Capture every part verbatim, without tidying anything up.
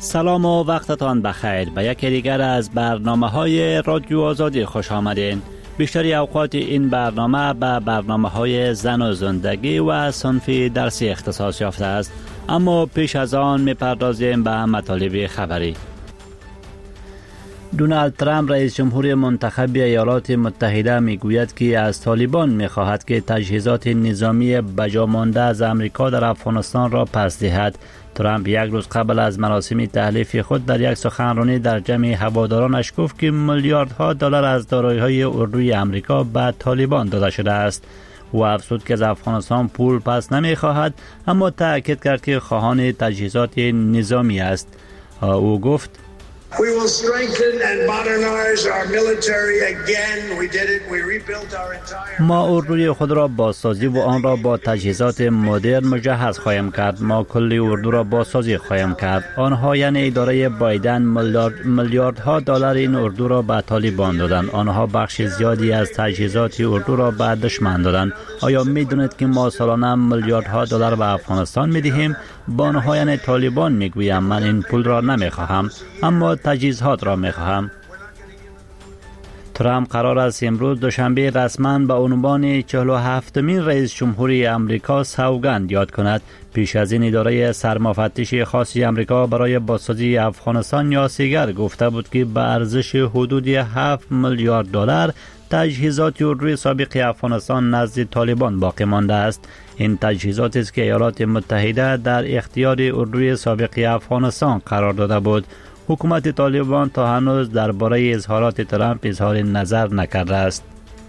سلام و وقتتان بخیر. به یکی دیگر از برنامه های رادیو آزادی خوش آمدین. بیشتری اوقات این برنامه به برنامه های زن و زندگی و صنف درسی اختصاص یافته است، اما پیش از آن می‌پردازیم به مطالب خبری. دونالد ترامپ رئیس جمهور منتخب ایالات متحده میگوید که از طالبان میخواهد که تجهیزات نظامی بجا مانده از امریکا در افغانستان را پس دهد. ترامپ یک روز قبل از مراسم تحلیف خود در یک سخنرانی در جمع هوادارانش گفت که میلیاردها دلار از دارایی‌های اردوی امریکا به طالبان داده شده است. او افزود که از افغانستان پول پس نمیخواهد، اما تأکید کرد که خواهان تجهیزات نظامی است. او گفت We will strengthen and modernize our military again. We did it. We rebuilt our entire ما اردوی خود را بازسازی و آن را با تجهیزات مدرن مجهز خواهیم کرد. ما کل اردو را بازسازی خواهیم کرد. آنها یعنی اداره بایدن میلیارد میلیاردها دلار این اردو را به طالبان دادند. آنها بخش زیادی از تجهیزات اردو را به دشمن دادند. آیا میدونید که ما سالانه میلیاردها دلار به افغانستان میدهیم؟ با آنها یعنی طالبان میگویم من این پول را نمیخواهم، اما تجهیزات را میخواهم. ترامپ قرار است امروز دوشنبه رسما به عنوان چهل و هفتمین رئیس جمهوری امریکا سوگند یاد کند. پیش از این اداره سرمفتش خاصی امریکا برای بازسازی افغانستان یا سیگر گفته بود که به ارزش حدود هفت میلیارد دلار تجهیزات اردوی سابق افغانستان نزد طالبان باقی مانده است. این تجهیزات است که ایالات متحده در اختیار اردوی سابق افغانستان قرار داده بود. حکومت طالبان تا هنوز درباره اظهارات ترامپ اظهار نظر نکرده است.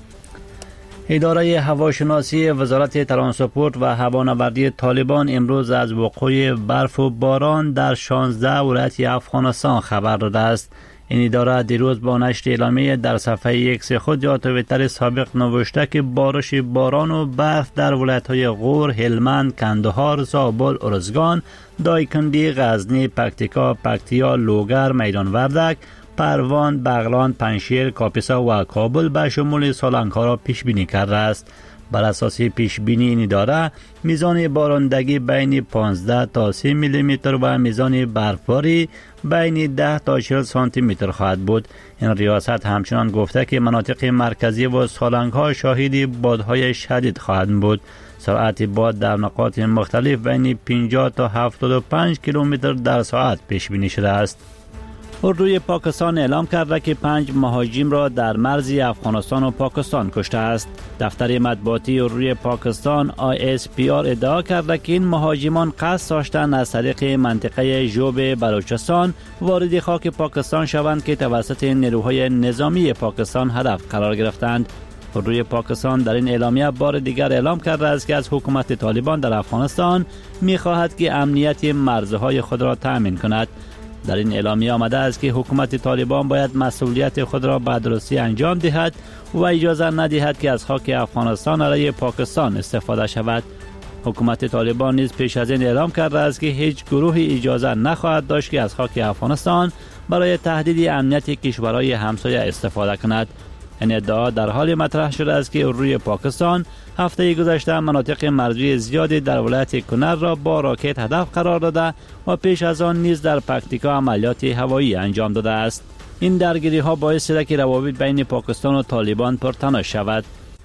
اداره هواشناسی وزارت ترانسپورت و هوانوردی طالبان امروز از وقوع برف و باران در شانزده ولایت افغانستان خبر داده است. این اداره دیروز با نشر اعلامیه در صفحه ایکس خود یا توییتر سابق نوشته که بارش باران و برف در ولایت‌های غور، هلمند، کندهار، زابل، ارزگان، دایکندی، غزنی، پکتیکا، پکتیا، لوگر، میدان وردک، پروان، بغلان، پنجشیر، کاپیسا و کابل به شمول سالنگ‌ها را پیش بینی کرده است. بر اساس پیش بینی این اداره میزان بارندگی بین پانزده تا سی میلی متر و میزان برفباری بین ده تا چهل سانتی متر خواهد بود. این ریاست همچنان گفته که مناطق مرکزی و سالنگ‌ها شاهد بادهای شدید خواهند بود. سرعت باد در نقاط مختلف بین پنجاه تا هفتاد و پنج کیلومتر در ساعت پیش بینی شده است. اردوی پاکستان اعلام کرده که پنج مهاجم را در مرز افغانستان و پاکستان کشته است. دفتر مطبوعاتی اردوی پاکستان آی اس پی آر ادعا کرده که این مهاجمان قصد داشتند از طریق منطقه جوب بلوچستان وارد خاک پاکستان شوند که توسط نیروهای نظامی پاکستان هدف قرار گرفتند. اردوی پاکستان در این اعلامیه بار دیگر اعلام کرده است که از حکومت طالبان در افغانستان می‌خواهد که امنیت مرزهای خود را تأمین کند. در این اعلامیه آمده است که حکومت طالبان باید مسئولیت خود را به درستی انجام دهد و اجازه ندهد که از خاک افغانستان علیه پاکستان استفاده شود. حکومت طالبان نیز پیش از این اعلام کرده است که هیچ گروهی اجازه نخواهد داشت که از خاک افغانستان برای تهدید امنیت کشورهای همسایه استفاده کند. این ادعا در حال مطرح شده است که اردوی پاکستان هفته گذشته مناطق مرزی زیادی در ولایت کنر را با راکت هدف قرار داده و پیش از آن نیز در پکتیکا عملیات هوایی انجام داده است. این درگیری ها باعث شده که روابط بین پاکستان و طالبان پرتنش شود.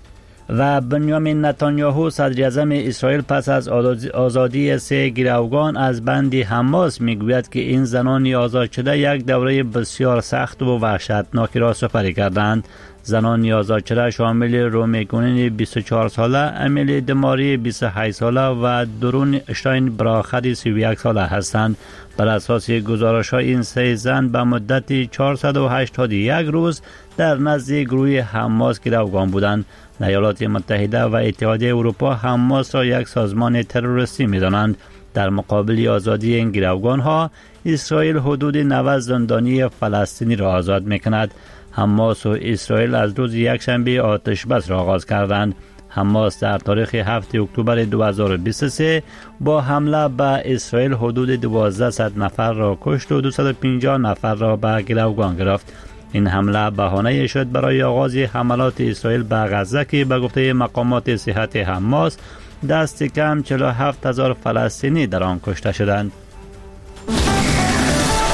و بنیامین نتانیاهو صدر اعظم اسرائیل پس از آزادی سه گروگان از بند حماس میگوید که این زنان آزاد شده یک دوره بسیار سخت و وحشتناک را سپری کردند. زنان آزاد شده شامل رومی گونین بیست و چهار ساله، امیلی دماری بیست و هشت ساله و درون اشتاین براخد سی و یک ساله هستند. بر اساس گزارش های این سه زن به مدت چهارصد و هشتاد و یک روز در نزد گروه حماس گروگان بودند. ایالات متحده و اتحادیه اروپا حماس را یک سازمان تروریستی می‌دانند. در مقابل آزادی این گروگان ها اسرائیل حدود نود زندانی فلسطینی را آزاد می‌کند. حماس و اسرائیل از روز یکشنبه آتش بس را آغاز کردند. حماس در تاریخ هفتم اکتبر دو هزار و بیست و سه با حمله به اسرائیل حدود دوازده نفر را کشت و دویست و پنجاه نفر را به گروگان گرفت. این حمله بهانه شد برای آغاز حملات اسرائیل به غزه که به گفته مقامات صحت حماس دست کم چهل و هفت هزار فلسطینی در آن کشته شدند.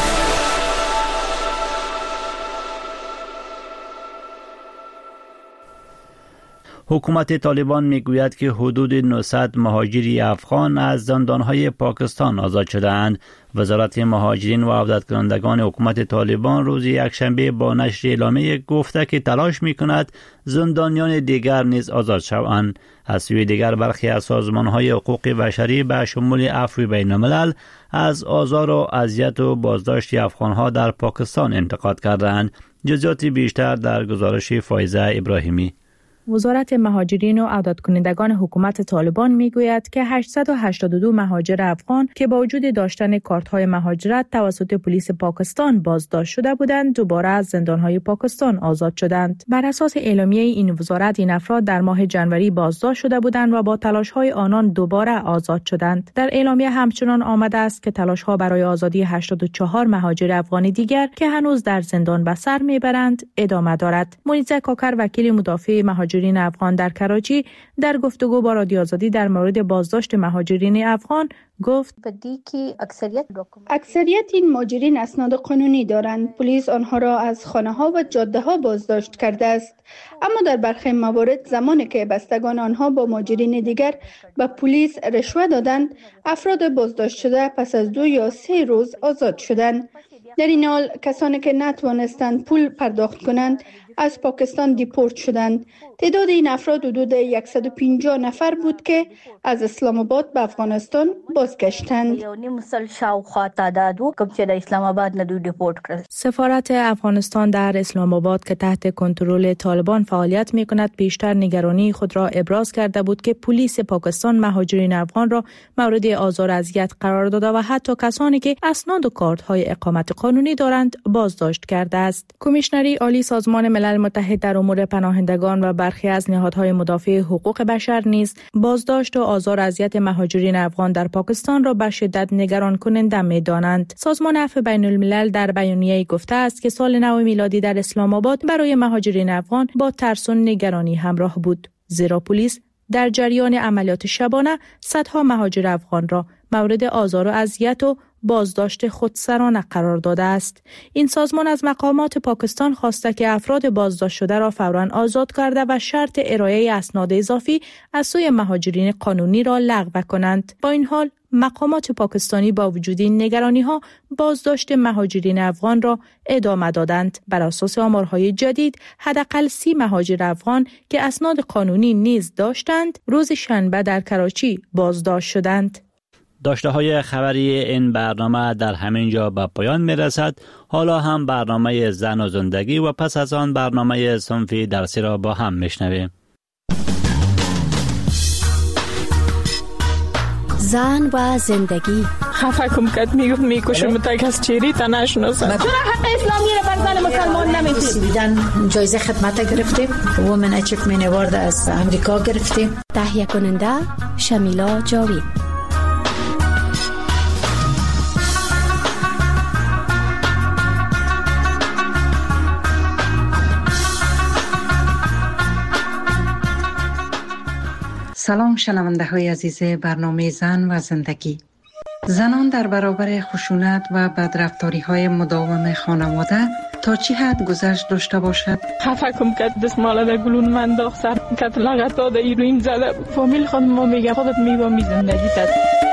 حکومت طالبان میگوید که حدود نهصد مهاجری افغان از زندانهای پاکستان آزاد شده‌اند. وزارت مهاجرین و عودت کنندگان حکومت طالبان روز یکشنبه با نشر اعلامیه گفته که تلاش میکند زندانیان دیگر نیز آزاد شوند. از سوی دیگر برخی از سازمانهای حقوق بشری به شمول عفو بین الملل از آزار و اذیت و بازداشت افغانها در پاکستان انتقاد کردند. جزئیات بیشتر در گزارش فایزه ابراهیمی. وزارت مهاجرین و عودت کنندگان حکومت طالبان میگوید که هشتصد و هشتاد و دو مهاجر افغان که با وجود داشتن کارت‌های مهاجرت توسط پلیس پاکستان بازداشت شده بودند دوباره از زندان‌های پاکستان آزاد شدند. بر اساس اعلامیه این وزارت این افراد در ماه جنوری بازداشت شده بودند و با تلاش‌های آنان دوباره آزاد شدند. در اعلامیه همچنان آمده است که تلاش‌ها برای آزادی هشتاد و چهار مهاجر افغانی دیگر که هنوز در زندان به سر میبرند ادامه دارد. مونیزه کاکر وکیل مدافع مهاجرین افغان در کراچی در گفتگو با رادیو آزادی در مورد بازداشت مهاجرین افغان گفت اکثریت اکثریت این مهاجرین اسناد قانونی دارند. پلیس آنها را از خانه ها و جاده ها بازداشت کرده است، اما در برخی موارد زمانی که بستگان آنها با مهاجرین دیگر به پلیس رشوه دادند، افراد بازداشت شده پس از دو یا سه روز آزاد شدند. در این حال کسانی که نتوانستند پول پرداخت کنند از پاکستان دیپورت شدند. تعداد این افراد حدود صد و پنجاه نفر بود که از اسلام آباد به افغانستان بازگشتند. سفارت افغانستان در اسلام آباد که تحت کنترل طالبان فعالیت می‌کند بیشتر نگرانی خود را ابراز کرده بود که پلیس پاکستان مهاجرین افغان را مورد آزار و اذیت قرار داده و حتی کسانی که اسناد و کارت‌های اقامت قانونی دارند بازداشت کرده است. کمیشنری عالی سازمان ملل متحد در امور پناهندگان و برخی از نهادهای مدافع حقوق بشر نیز بازداشت و آزار و اذیت مهاجرین افغان در پاکستان را به شدت نگران کننده می‌دانند. سازمان عفو بین الملل در بیانیه‌ای گفته است که سال نو میلادی در اسلام آباد برای مهاجرین افغان با ترس و نگرانی همراه بود، زیرا پلیس در جریان عملیات شبانه صدها مهاجر افغان را مورد آزار و اذیت و بازداشت خودسرانه قرار داده است. این سازمان از مقامات پاکستان خواسته که افراد بازداشت شده را فوراً آزاد کرده و شرط ارائه اسناد اضافی از سوی مهاجرین قانونی را لغو کنند. با این حال مقامات پاکستانی با وجود این نگرانی‌ها بازداشت مهاجرین افغان را ادامه دادند. بر اساس آمارهای جدید حداقل سی مهاجر افغان که اسناد قانونی نیز داشتند روز شنبه در کراچی بازداشت شدند. داشته های خبری این برنامه در همین جا به پایان می رسد. حالا هم برنامه زن و زندگی و پس از آن برنامه صنفی درسی را با هم می شنویم. زن و زندگی. خفه کم کت میگفت میکشم تک از چیری تا نشناسم. چرا حق اسلامی را بر زن مسلمان نمیدید؟ سویدن جایزه خدمت گرفتیم. وومن اچیومنت اوارد از امریکا گرفتیم. تهیه کننده شمیلا جاوید. سلام شنونده های عزیز برنامه زن و زندگی. زنان در برابر خشونت و بدرفتاری های مداوم خانواده تا چی حد گذشت داشته باشد؟ خفه کم کت دستماله در گلون من داخت سر کت لغت داده ایروین زده فامیل خود ما میگه خودت میبا می زندگی تد.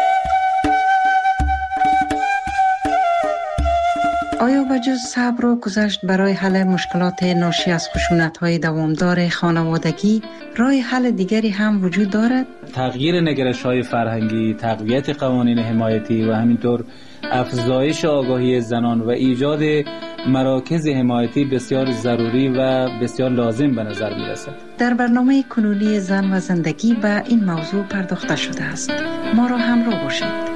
آیا بجز صبر و گذشت برای حل مشکلات ناشی از خشونت‌های دوامدار خانوادگی راه حل دیگری هم وجود دارد؟ تغییر نگرش‌های فرهنگی، تقویت قوانین حمایتی و همینطور افزایش آگاهی زنان و ایجاد مراکز حمایتی بسیار ضروری و بسیار لازم به نظر می‌رسد. در برنامه کنونی زن و زندگی به این موضوع پرداخته شده است. ما را همراه باشید.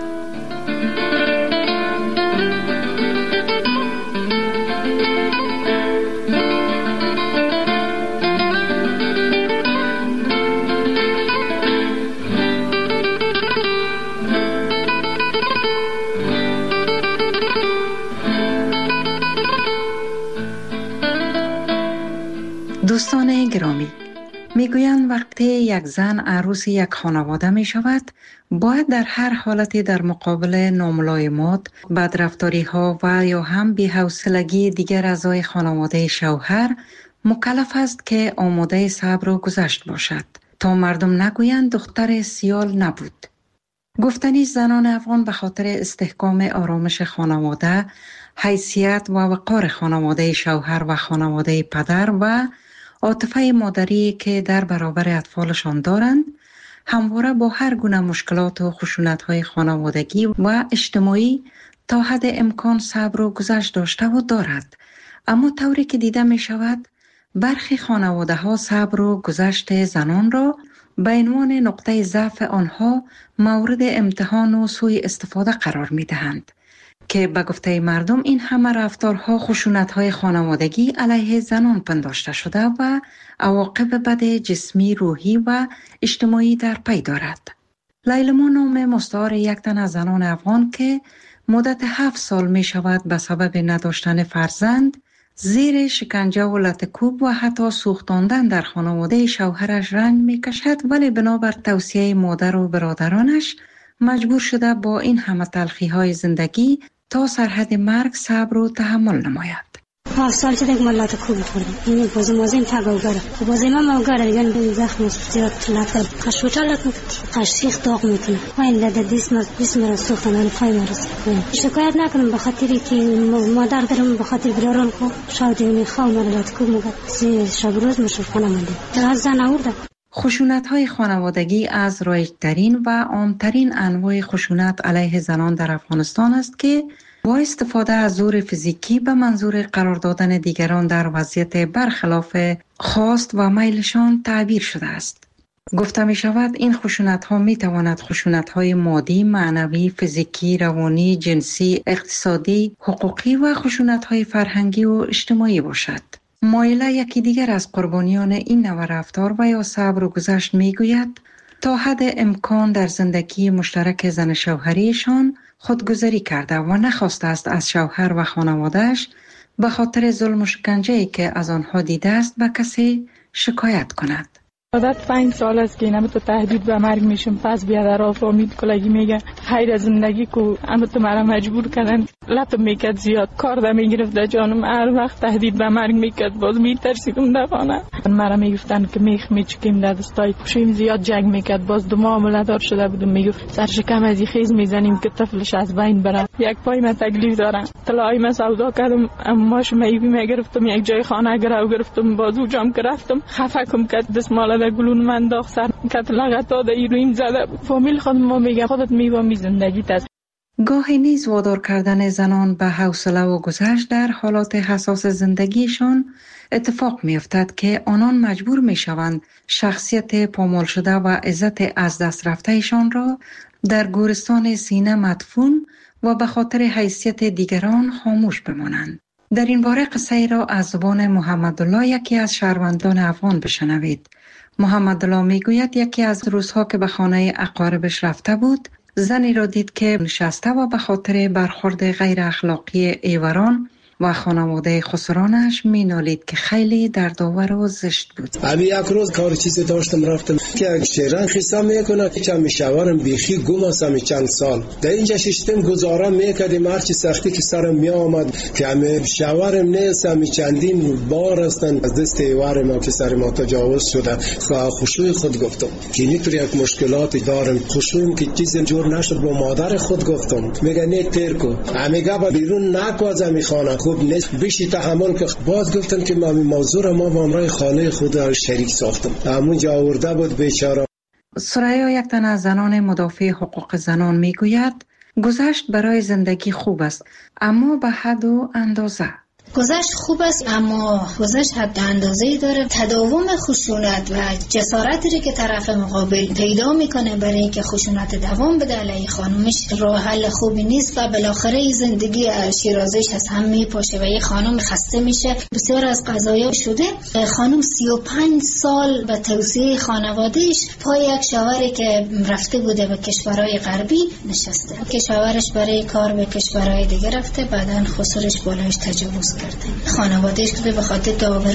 دوستان گرامی، میگویند وقتی یک زن عروس یک خانواده می شود باید در هر حالتی در مقابل ناملایمات، بدرفتاری ها و یا هم بی‌حوصلگی دیگر اعضای خانواده شوهر مکلف است که آماده صبر و گذشت باشد تا مردم نگویند دختر سیال نبود. گفتنی زنان افغان به خاطر استحکام آرامش خانواده، حیثیت و وقار خانواده شوهر و خانواده پدر و عاطفه مادری که در برابر اطفالشان دارند، همواره با هر گونه مشکلات و خشونت‌های خانوادگی و اجتماعی تا حد امکان صبر و گذشت داشته و دارد. اما طوری که دیده می شود، برخی خانواده ها صبر و گذشت زنان را به عنوان نقطه ضعف آنها مورد امتحان و سوء استفاده قرار می دهند که به گفته مردم این همه رفتارها خشونت‌های خانوادگی علیه زنان پنداشته شده و عواقب بد جسمی، روحی و اجتماعی در پی دارد. لیلما نام مستعار یک تن از زنان افغان که مدت هفت سال می شود به سبب نداشتن فرزند زیر شکنجه و لطکوب و حتی سوختاندن در خانواده شوهرش رنج می کشد، ولی بنابر توصیه مادر و برادرانش مجبور شده با این همه تلخی های زندگی تا سرحد مرگ صبر و تحمل نماید. هفت سال که دیگه ملت کوب خوردم. این بازی مازیم تگاوگره. بازی من موگره یعنی به زخم زیاد لطکر. خشوچه لطکر. خشیخ داغ میکنه. پایین لده دیس مر دیس مر سوختن ولی پای مرس. شکایت نکنم به خاطری که مادر دارم به خاطر برارم کو شاید این خواهم مر لطکوب مگر سی شب روز مشرف کنم منده. در زن آورده. خشونت‌های خانوادگی از رایج‌ترین و عام‌ترین انواع خشونت علیه زنان در افغانستان است که با استفاده از زور فیزیکی به منظور قرار دادن دیگران در وضعیت برخلاف خواست و میلشان تعبیر شده است. گفته می شود این خشونت ها می تواند خشونت های مادی، معنوی، فیزیکی، روانی، جنسی، اقتصادی، حقوقی و خشونت های فرهنگی و اجتماعی باشد. مایله یکی دیگر از قربانیان این نوع رفتار و یا صبر و گذشت می گوید تا حد امکان در زندگی مشترک زن شوهریشان خودگذری کرده و نخواسته است از شوهر و خانوادهش به خاطر ظلم و شکنجه‌ای که از آنها دیده است به کسی شکایت کند. عادت پنج سال است که اینم تو تهدید به مرگ میشم. پس بیادر را فامید کلگی میگه خیر زندگی کو اما تو مرا مجبور کردن. لطم میکرد زیاد کار ده میگرفت جانم، هر وقت تهدید به مرگ میکرد باز میترسیدم دفانه. مرا میگفتن که میخ میچکیم در دستای پوشیم، زیاد جنگ میکرد. باز دو ماه عملدار شده بودم، میگفت سرشکم از خیز میزنیم که طفلش از بین بره. یک پای من تکلیف دارم. طلای من سودا کردم، اما شمیبی میگرفتم یک جای خانه گرو گرفتم، بازو جام گرفتم خفکم کرد دستمال در گلون من داغ سر کت لغتا در ایرویم زده. فامیل خودم ما میگه خودت میوامی زندگیت است. گاهی نیز وادار کردن زنان به حوصله و گذشت در حالات حساس زندگیشان اتفاق میافتد که آنان مجبور میشوند شخصیت پامال شده و عزت از دست رفتهشان را در گورستان سینه مدفون و به خاطر حیثیت دیگران خاموش بمانند. در این باره قصه ای را از زبان محمدالله یکی از شهروندان افغان بشنوید. محمدالله میگوید یکی از روزها که به خانه اقاربش رفته بود، زنی را دید که نشسته و به خاطر برخورد غیر اخلاقی ایوران و خانواده خسرانش می نالید که خیلی دردآور و زشت بود. ابی یک روز کار چیزی داشتم رفتم که یک شیران خیسا میکنه که چند میشورم بیخی گم هستم چند سال در اینجا ششتم گزارم میکردیم هرچی سختی که سرم می آمد که همه شورم نیستم چندین بار هستن از دست ایوار ما که سر ما تجاوز شده. خشوع خود گفتم که اینطور یک مشکلاتی دارم، خشوعم که چیزی جور نشد با مادر خود گفتم. میگه نه تیر کو همیگه با بیرون نکو از همی خانه خوب نیست بیشی تحمل که باز گفتن که ما موضوع را ما با امرای خانه خود شریک ساختم. همونجا آورده بود بیچاره. سریا یک تن از زنان مدافع حقوق زنان میگوید گذشت برای زندگی خوب است اما به حد و اندازه. گذشت خوب است اما گذشت حد اندازه‌ای داره. تداوم خشونت و جسارتی که طرف مقابل پیدا میکنه برای اینکه خشونت دوام بده علیه خانمش راه حل خوبی نیست و بالاخره زندگی شیرازیش از هم میپاشه و یه خانم خسته میشه. بسیار از قضایا شده خانم سی و پنج سال به توصیه خانوادهش پای یک شوهری که رفته بوده به کشورهای غربی نشسته که شوهرش برای کار به کشورهای دیگه رفته، بعدن خسرش بالایش تجاوز کرده. خانوادهش که به خاطر داوری